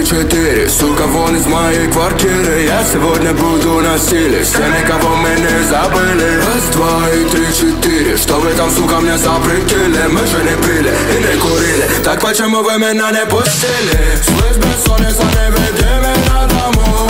3-4, сука, вон из моей квартиры. Я сегодня буду на стиле, все никого мы не забыли. Раз, два и 3-4, что вы там, сука, мне запретили? Мы же не пили и не курили, так почему вы меня не пустили? Слышь, бессонница, не веди меня домой.